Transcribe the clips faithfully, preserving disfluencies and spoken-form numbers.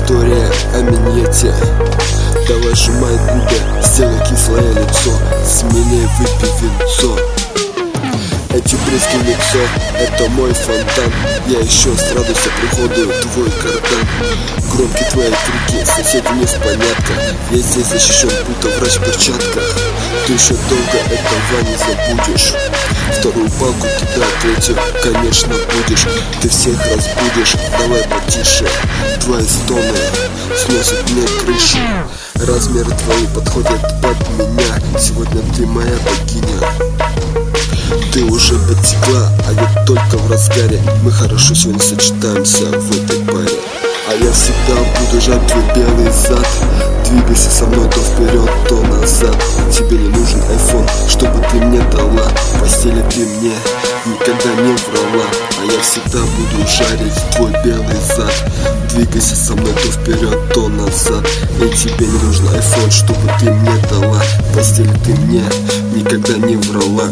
история о миньете. Давай сжимай губы, сделай кислое лицо, смелее выпей винцо. Эти брызги в лицо, это мой фонтан. Я еще с радостью приходую твой кардан. Громкие твои крики, соседи не в порядках. Я здесь защищен, будто врач в перчатках. Ты еще долго этого не забудешь. Вторую палку туда, третью, конечно, будешь. Ты всех разбудишь, давай потише. Твои стоны сносят мне крышу. Размеры твои подходят под меня. Сегодня ты моя богиня. Ты уже потекла, а я только в разгаре. Мы хорошо сегодня сочетаемся в этой паре. А я всегда буду жать твой белый зад. Двигайся со мной то вперед, то назад. Тебе не нужен айфон, чтобы ты мне дала. В постели ты мне никогда не врала. А я всегда буду жарить твой белый зад. Двигайся со мной то вперед, то назад. И тебе не нужен айфон, чтобы ты мне дала. В постели ты мне никогда не врала.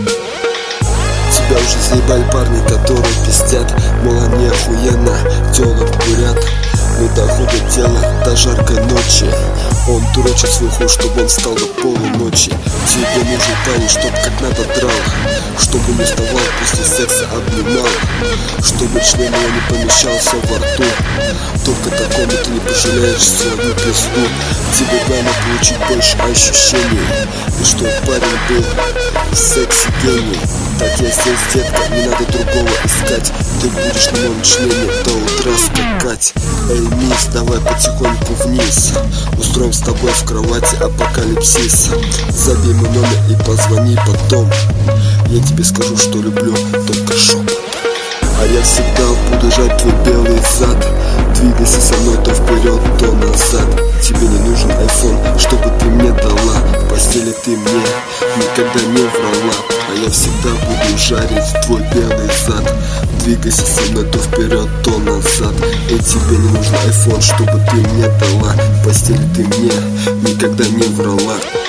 Тебя уже заебали парни, которые пиздят, мол, они охуенно тёлок курят. Но доходит дело до жаркой ночи. Он дурачит свой хуй, чтобы он встал до полуночи. Тебе нужен парень, чтоб как надо драл, чтобы не вставал после секса, обнимал, чтобы член его не помещался во рту. Только такому ты не пожалеешь свою пизду. Тебе главное получить больше ощущений, и чтоб парень был секси-гений. Так я здесь, детка, не надо другого искать. Ты будешь на моем члене до утра скакать. Эй, мисс, давай потихоньку вниз. Устроим с тобой в кровати апокалипсис. Забей мой номер и позвони потом. Я тебе скажу, что люблю, только шепот. А я всегда буду жать твой белый зад. Двигайся со мной то вперед, то назад. Тебе не нужен айфон, чтобы ты мне дала. В постели ты мне никогда не врала. А я всегда буду жарить твой белый зад. Двигайся со мной то вперед, то назад. И тебе не нужен айфон, чтобы ты мне дала. В постели ты мне никогда не врала.